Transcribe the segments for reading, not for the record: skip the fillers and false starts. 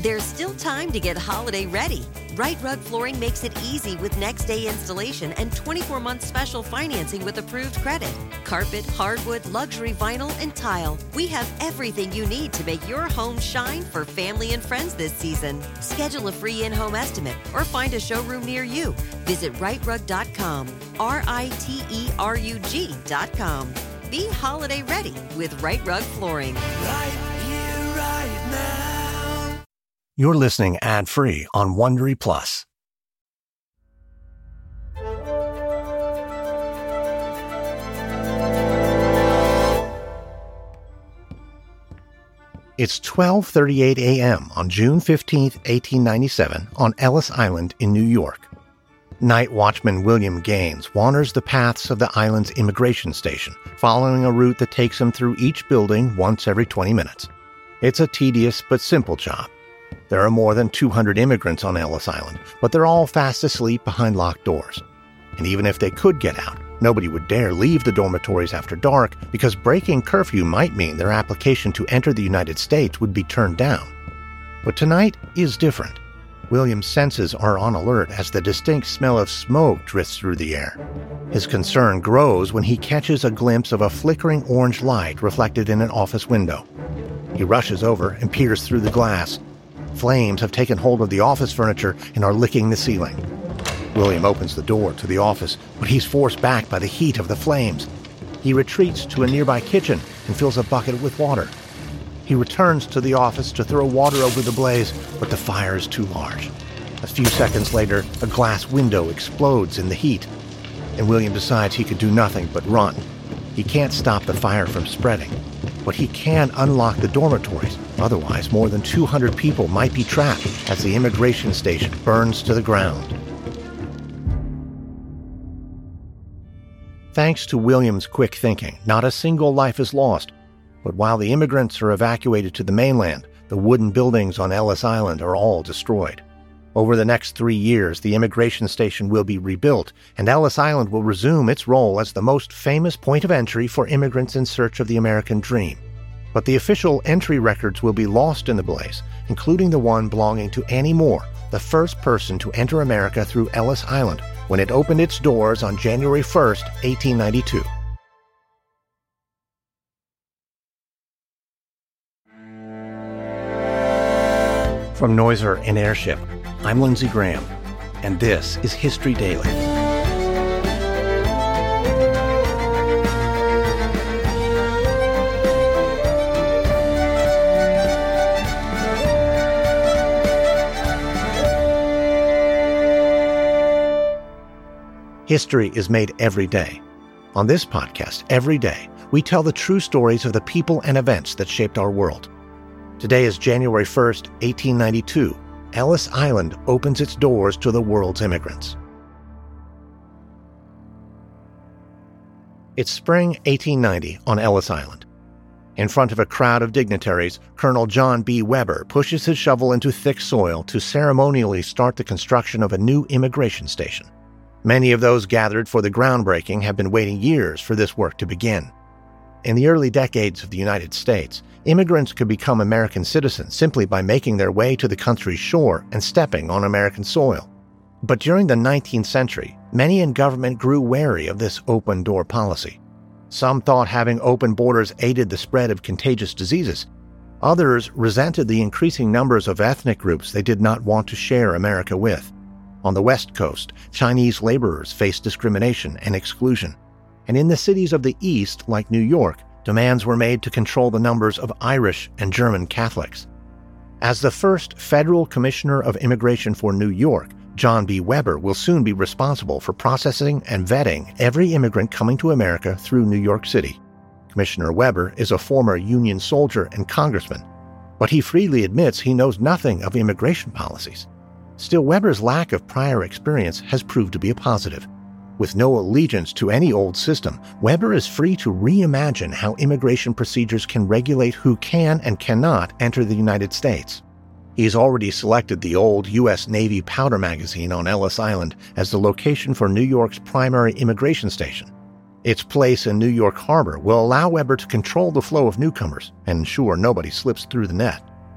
There's still time to get holiday ready. Right Rug Flooring makes it easy with next-day installation and 24-month special financing with approved credit. Carpet, hardwood, luxury vinyl, and tile. We have everything you need to make your home shine for family and friends this season. Schedule a free in-home estimate or find a showroom near you. Visit rightrug.com, RITERUG.com. Be holiday ready with Right Rug Flooring. Right here, right now. You're listening ad-free on Wondery Plus. It's 12:38 a.m. on June 15, 1897, on Ellis Island in New York. Night watchman William Gaines wanders the paths of the island's immigration station, following a route that takes him through each building once every 20 minutes. It's a tedious but simple job. There are more than 200 immigrants on Ellis Island, but they're all fast asleep behind locked doors. And even if they could get out, nobody would dare leave the dormitories after dark because breaking curfew might mean their application to enter the United States would be turned down. But tonight is different. William's senses are on alert as the distinct smell of smoke drifts through the air. His concern grows when he catches a glimpse of a flickering orange light reflected in an office window. He rushes over and peers through the glass. Flames have taken hold of the office furniture and are licking the ceiling. William opens the door to the office, but he's forced back by the heat of the flames. He retreats to a nearby kitchen and fills a bucket with water. He returns to the office to throw water over the blaze, but the fire is too large. A few seconds later, a glass window explodes in the heat, and William decides he can do nothing but run. He can't stop the fire from spreading, but he can unlock the dormitories. Otherwise, more than 200 people might be trapped as the immigration station burns to the ground. Thanks to William's quick thinking, not a single life is lost. But while the immigrants are evacuated to the mainland, the wooden buildings on Ellis Island are all destroyed. Over the next 3 years, the immigration station will be rebuilt, and Ellis Island will resume its role as the most famous point of entry for immigrants in search of the American dream. But the official entry records will be lost in the blaze, including the one belonging to Annie Moore, the first person to enter America through Ellis Island, when it opened its doors on January 1st, 1892. From Noiser and Airship, I'm Lindsey Graham, and this is History Daily. History is made every day. On this podcast, every day, we tell the true stories of the people and events that shaped our world. Today is January 1st, 1892. Ellis Island opens its doors to the world's immigrants. It's spring 1890 on Ellis Island. In front of a crowd of dignitaries, Colonel John B. Weber pushes his shovel into thick soil to ceremonially start the construction of a new immigration station. Many of those gathered for the groundbreaking have been waiting years for this work to begin. In the early decades of the United States, immigrants could become American citizens simply by making their way to the country's shore and stepping on American soil. But during the 19th century, many in government grew wary of this open-door policy. Some thought having open borders aided the spread of contagious diseases. Others resented the increasing numbers of ethnic groups they did not want to share America with. On the West Coast, Chinese laborers faced discrimination and exclusion. And in the cities of the East, like New York, demands were made to control the numbers of Irish and German Catholics. As the first federal commissioner of immigration for New York, John B. Weber will soon be responsible for processing and vetting every immigrant coming to America through New York City. Commissioner Weber is a former Union soldier and congressman, but he freely admits he knows nothing of immigration policies. Still, Weber's lack of prior experience has proved to be a positive. With no allegiance to any old system, Weber is free to reimagine how immigration procedures can regulate who can and cannot enter the United States. He's already selected the old U.S. Navy powder magazine on Ellis Island as the location for New York's primary immigration station. Its place in New York Harbor will allow Weber to control the flow of newcomers and ensure nobody slips through the net.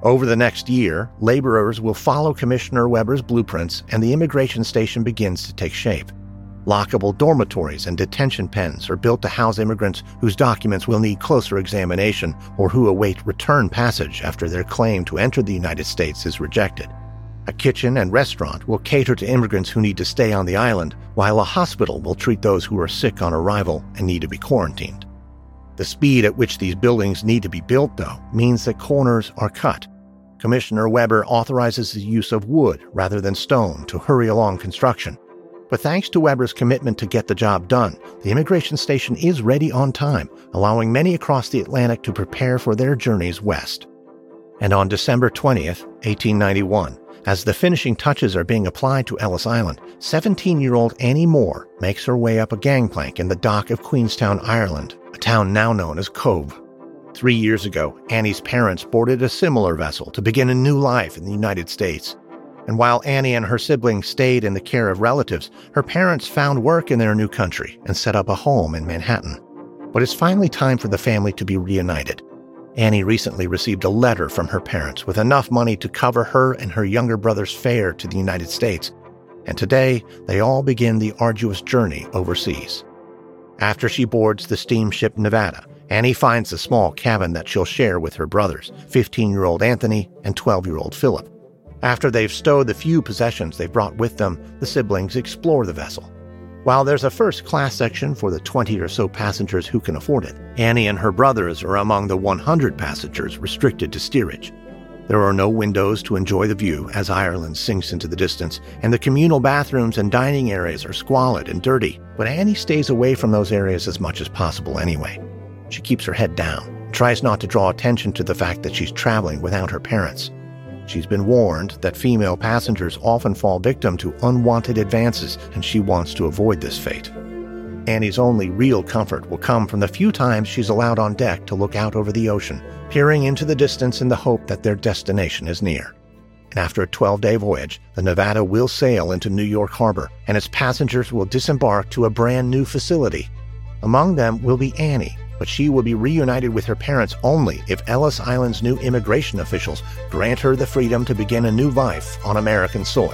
Over the next year, laborers will follow Commissioner Weber's blueprints and the immigration station begins to take shape. Lockable dormitories and detention pens are built to house immigrants whose documents will need closer examination or who await return passage after their claim to enter the United States is rejected. A kitchen and restaurant will cater to immigrants who need to stay on the island, while a hospital will treat those who are sick on arrival and need to be quarantined. The speed at which these buildings need to be built, though, means that corners are cut. Commissioner Weber authorizes the use of wood rather than stone to hurry along construction. But thanks to Weber's commitment to get the job done, the immigration station is ready on time, allowing many across the Atlantic to prepare for their journeys west. And on December 20th, 1891, as the finishing touches are being applied to Ellis Island, 17-year-old Annie Moore makes her way up a gangplank in the dock of Queenstown, Ireland, a town now known as Cobh. 3 years ago, Annie's parents boarded a similar vessel to begin a new life in the United States. And while Annie and her siblings stayed in the care of relatives, her parents found work in their new country and set up a home in Manhattan. But it's finally time for the family to be reunited. Annie recently received a letter from her parents with enough money to cover her and her younger brother's fare to the United States. And today, they all begin the arduous journey overseas. After she boards the steamship Nevada, Annie finds a small cabin that she'll share with her brothers, 15-year-old Anthony and 12-year-old Philip. After they've stowed the few possessions they've brought with them, the siblings explore the vessel. While there's a first-class section for the 20 or so passengers who can afford it, Annie and her brothers are among the 100 passengers restricted to steerage. There are no windows to enjoy the view as Ireland sinks into the distance, and the communal bathrooms and dining areas are squalid and dirty, but Annie stays away from those areas as much as possible anyway. She keeps her head down, tries not to draw attention to the fact that she's traveling without her parents. She's been warned that female passengers often fall victim to unwanted advances, and she wants to avoid this fate. Annie's only real comfort will come from the few times she's allowed on deck to look out over the ocean, peering into the distance in the hope that their destination is near. And after a 12-day voyage, the Nevada will sail into New York Harbor, and its passengers will disembark to a brand new facility. Among them will be Annie, but she will be reunited with her parents only if Ellis Island's new immigration officials grant her the freedom to begin a new life on American soil.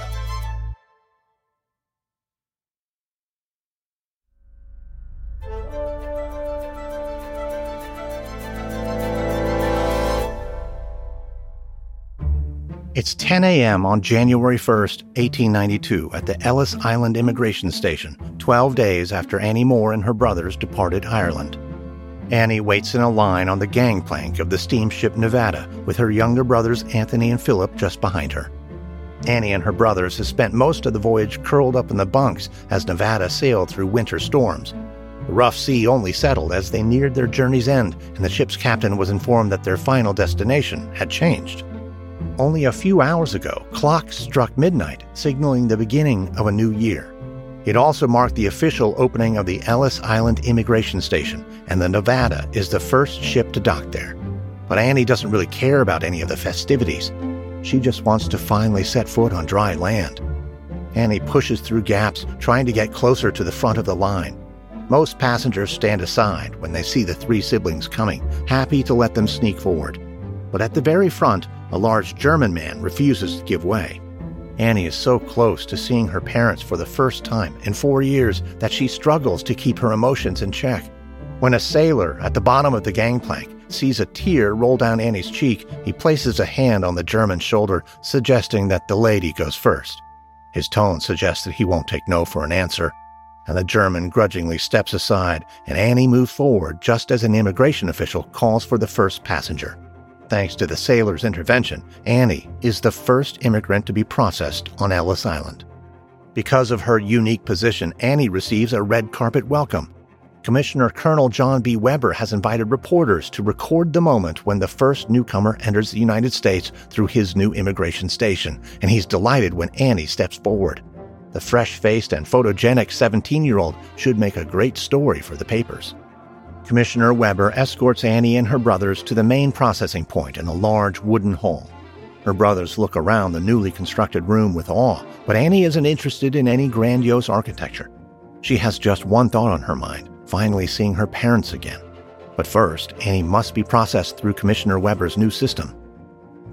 It's 10 a.m. on January 1st, 1892 at the Ellis Island Immigration Station, 12 days after Annie Moore and her brothers departed Ireland. Annie waits in a line on the gangplank of the steamship Nevada with her younger brothers Anthony and Philip just behind her. Annie and her brothers have spent most of the voyage curled up in the bunks as Nevada sailed through winter storms. The rough sea only settled as they neared their journey's end, and the ship's captain was informed that their final destination had changed. Only a few hours ago, clocks struck midnight, signaling the beginning of a new year. It also marked the official opening of the Ellis Island Immigration Station, and the Nevada is the first ship to dock there. But Annie doesn't really care about any of the festivities. She just wants to finally set foot on dry land. Annie pushes through gaps, trying to get closer to the front of the line. Most passengers stand aside when they see the three siblings coming, happy to let them sneak forward. But at the very front, a large German man refuses to give way. Annie is so close to seeing her parents for the first time in 4 years that she struggles to keep her emotions in check. When a sailor at the bottom of the gangplank sees a tear roll down Annie's cheek, he places a hand on the German's shoulder, suggesting that the lady goes first. His tone suggests that he won't take no for an answer, and the German grudgingly steps aside, and Annie moves forward just as an immigration official calls for the first passenger. Thanks to the sailor's intervention, Annie is the first immigrant to be processed on Ellis Island. Because of her unique position, Annie receives a red carpet welcome. Commissioner Colonel John B. Weber has invited reporters to record the moment when the first newcomer enters the United States through his new immigration station, and he's delighted when Annie steps forward. The fresh-faced and photogenic 17-year-old should make a great story for the papers. Commissioner Weber escorts Annie and her brothers to the main processing point in a large wooden hall. Her brothers look around the newly constructed room with awe, but Annie isn't interested in any grandiose architecture. She has just one thought on her mind, finally seeing her parents again. But first, Annie must be processed through Commissioner Weber's new system.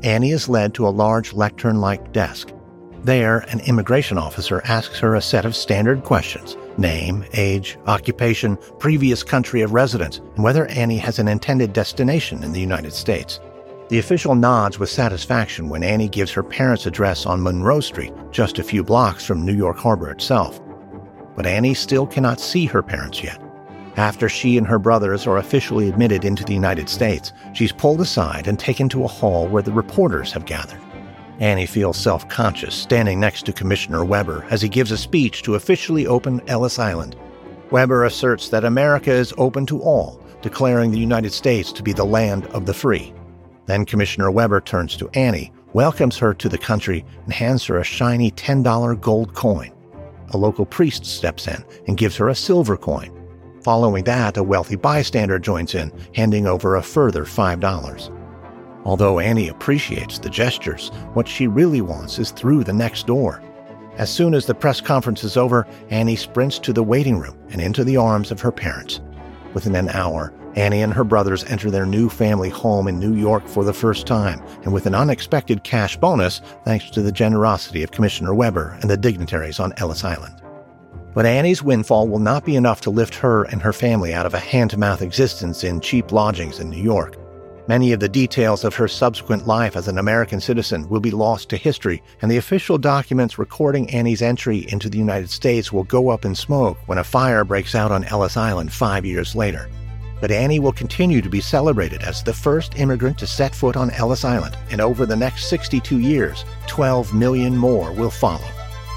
Annie is led to a large lectern-like desk. There, an immigration officer asks her a set of standard questions: name, age, occupation, previous country of residence, and whether Annie has an intended destination in the United States. The official nods with satisfaction when Annie gives her parents' address on Monroe Street, just a few blocks from New York Harbor itself. But Annie still cannot see her parents yet. After she and her brothers are officially admitted into the United States, she's pulled aside and taken to a hall where the reporters have gathered. Annie feels self-conscious standing next to Commissioner Weber as he gives a speech to officially open Ellis Island. Weber asserts that America is open to all, declaring the United States to be the land of the free. Then Commissioner Weber turns to Annie, welcomes her to the country, and hands her a shiny $10 gold coin. A local priest steps in and gives her a silver coin. Following that, a wealthy bystander joins in, handing over a further $5. Although Annie appreciates the gestures, what she really wants is through the next door. As soon as the press conference is over, Annie sprints to the waiting room and into the arms of her parents. Within an hour, Annie and her brothers enter their new family home in New York for the first time, and with an unexpected cash bonus thanks to the generosity of Commissioner Weber and the dignitaries on Ellis Island. But Annie's windfall will not be enough to lift her and her family out of a hand-to-mouth existence in cheap lodgings in New York. Many of the details of her subsequent life as an American citizen will be lost to history, and the official documents recording Annie's entry into the United States will go up in smoke when a fire breaks out on Ellis Island 5 years later. But Annie will continue to be celebrated as the first immigrant to set foot on Ellis Island, and over the next 62 years, 12 million more will follow.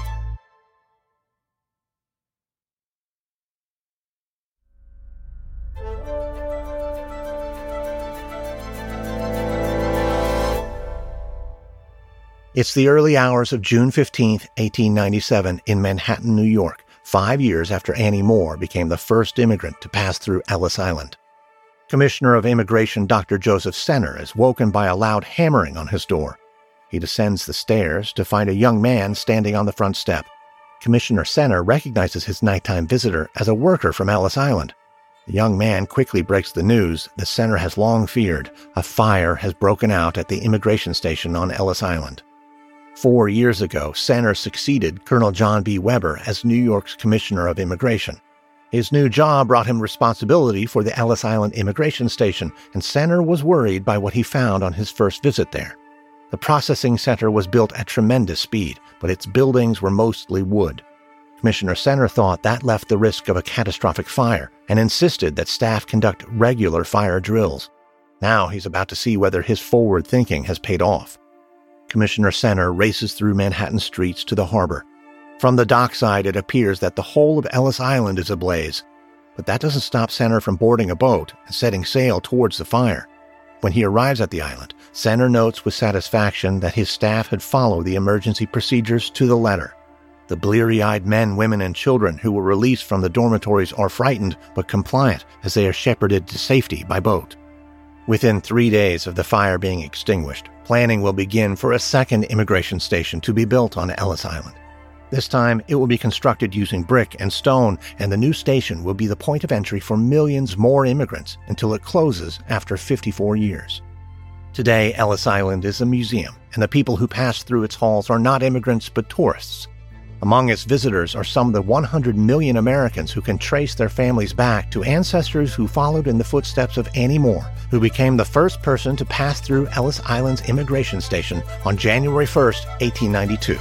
It's the early hours of June 15, 1897, in Manhattan, New York, 5 years after Annie Moore became the first immigrant to pass through Ellis Island. Commissioner of Immigration Dr. Joseph Senner is woken by a loud hammering on his door. He descends the stairs to find a young man standing on the front step. Commissioner Senner recognizes his nighttime visitor as a worker from Ellis Island. The young man quickly breaks the news that Senner has long feared: a fire has broken out at the immigration station on Ellis Island. 4 years ago, Senner succeeded Colonel John B. Weber as New York's Commissioner of Immigration. His new job brought him responsibility for the Ellis Island Immigration Station, and Senner was worried by what he found on his first visit there. The processing center was built at tremendous speed, but its buildings were mostly wood. Commissioner Senner thought that left the risk of a catastrophic fire and insisted that staff conduct regular fire drills. Now he's about to see whether his forward thinking has paid off. Commissioner Senner races through Manhattan streets to the harbor. From the dockside, it appears that the whole of Ellis Island is ablaze. But that doesn't stop Senner from boarding a boat and setting sail towards the fire. When he arrives at the island, Senner notes with satisfaction that his staff had followed the emergency procedures to the letter. The bleary-eyed men, women, and children who were released from the dormitories are frightened but compliant as they are shepherded to safety by boat. Within 3 days of the fire being extinguished, planning will begin for a second immigration station to be built on Ellis Island. This time, it will be constructed using brick and stone, and the new station will be the point of entry for millions more immigrants until it closes after 54 years. Today, Ellis Island is a museum, and the people who pass through its halls are not immigrants but tourists. Among its visitors are some of the 100 million Americans who can trace their families back to ancestors who followed in the footsteps of Annie Moore, who became the first person to pass through Ellis Island's immigration station on January 1, 1892.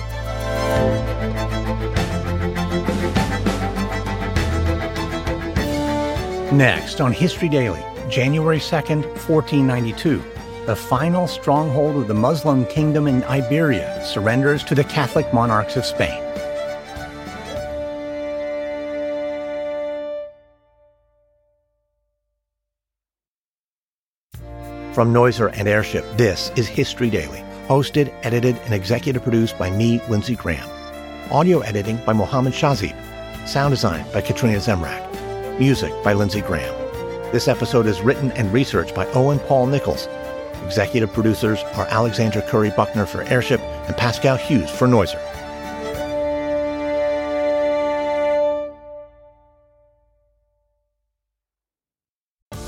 Next on History Daily, January 2nd, 1492, the final stronghold of the Muslim kingdom in Iberia surrenders to the Catholic monarchs of Spain. From Noiser and Airship, this is History Daily, hosted, edited, and executive produced by me, Lindsey Graham. Audio editing by Mohammed Shazib. Sound design by Katrina Zemrak. Music by Lindsey Graham. This episode is written and researched by Owen Paul Nichols. Executive producers are Alexandra Curry Buckner for Airship and Pascal Hughes for Noiser.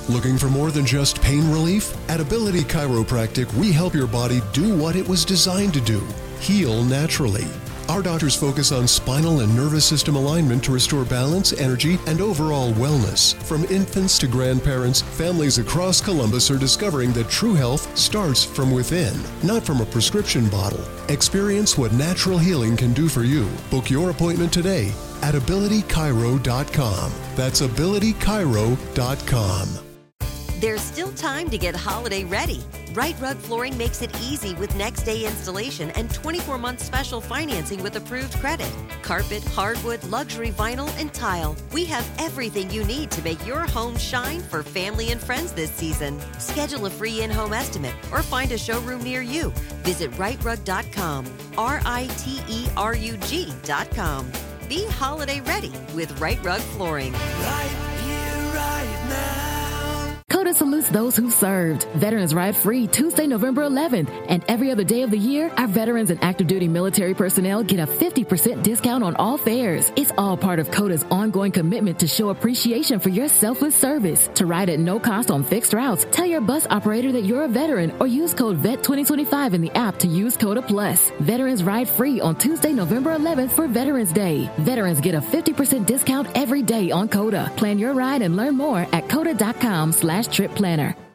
Looking for more than just pain relief? At Ability Chiropractic, we help your body do what it was designed to do, heal naturally. Our doctors focus on spinal and nervous system alignment to restore balance, energy, and overall wellness. From infants to grandparents, families across Columbus are discovering that true health starts from within, not from a prescription bottle. Experience what natural healing can do for you. Book your appointment today at abilitychiro.com. That's abilitychiro.com. There's still time to get holiday ready. Right Rug Flooring makes it easy with next day installation and 24-month special financing with approved credit. Carpet, hardwood, luxury vinyl, and tile. We have everything you need to make your home shine for family and friends this season. Schedule a free in-home estimate or find a showroom near you. Visit rightrug.com, RITERUG.com. Be holiday ready with Right Rug Flooring. Right here, right now. CODA salutes those who served. Veterans Ride Free Tuesday, November 11th. And every other day of the year, our veterans and active duty military personnel get a 50% discount on all fares. It's all part of CODA's ongoing commitment to show appreciation for your selfless service. To ride at no cost on fixed routes, tell your bus operator that you're a veteran or use code VET2025 in the app to use CODA Plus. Veterans Ride Free on Tuesday, November 11th for Veterans Day. Veterans get a 50% discount every day on CODA. Plan your ride and learn more at CODA.com/trip planner.